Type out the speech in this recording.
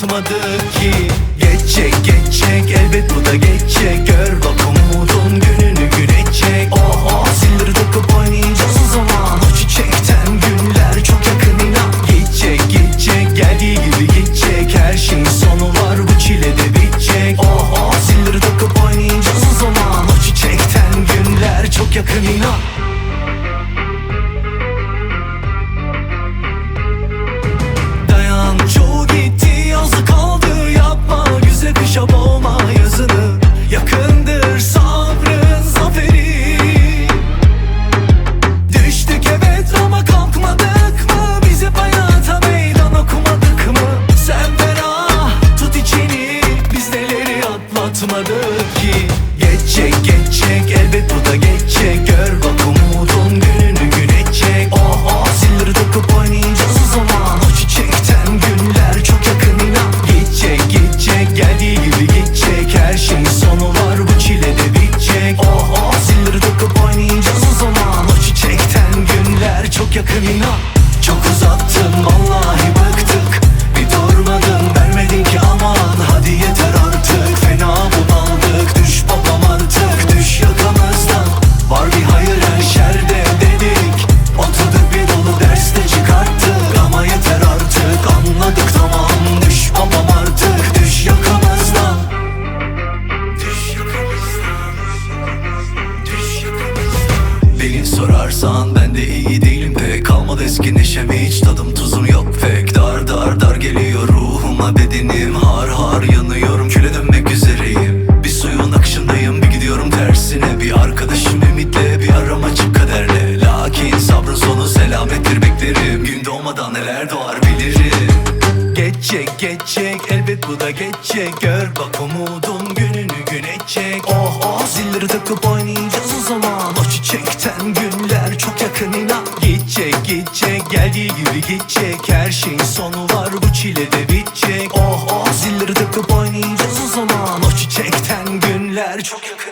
atmadık ki. Geçecek geçecek elbet bu da geçecek. Gör bak umudun gününü güneşecek. Oh oh zilleri takıp oynayacağız o zaman. O çiçekten günler çok yakın inan. Geçecek geçecek geldiği gibi gidecek. Her şeyin sonu var bu çile de bitecek. Oh oh zilleri takıp oynayacağız o zaman. O çiçekten günler çok yakın inan. Çoğu gitti yazı kaldı yapma. Güzel kışa boğma yazını. Yakındır sabrın zaferi. Düştük evet ama kalkmadık mı? Biz hep hayata meydan okumadık mı? Sen ferah tut içini. Biz neleri atlatmadık ki. Geçecek geçecek elbet bu da geçecek. Gör bak umudun gününü güneşecek. Oh oh zilleri takıp oynayacağız o zaman. O çiçekten günler çok yakın inan. Geçecek geçecek geldiği gibi gidecek. Her şeyin sonu var bu çile de bitecek. Oh oh zilleri takıp oynayacağız o zaman. O çiçekten günler çok yakın inan. Çok uzattın vallahi bıktık. Bir durmadın vermedin ki aman. Hadi yeter artık fena bunaldık. Düş babam artık düş yakamızdan. Var bir hayır her şerde dedik. Oturduk bir dolu derste çıkarttık. Ama yeter artık anladık tamam. Düş babam artık düş yakamızdan. Düş yakamızdan. Düş yakamızdan. Beni sorarsan ben de iyi değilim pek. Kalmadı eski neşemi hiç tadım tuzum yok pek. Dar dar dar geliyor ruhuma bedenim. Har har yanıyorum küle dönmek üzereyim. Bir suyun akışındayım bir gidiyorum tersine. Bir arkadaşım ümitle bir aram açık kaderle. Lakin sabrın sonu selamettir beklerim. Gün doğmadan neler doğar bilirim. Geçecek geçecek elbet bu da geçecek. Gör bak umudun gününü güneşecek. Oh oh zilleri takıp oynayacağız o zaman. O çiçekten günler çok yakın inan. Geçecek geçecek geldiği gibi gidecek. Her şeyin sonu var bu çile de bitecek. Oh oh zilleri takıp oynayacağız o zaman. O çiçekten günler çok yakın.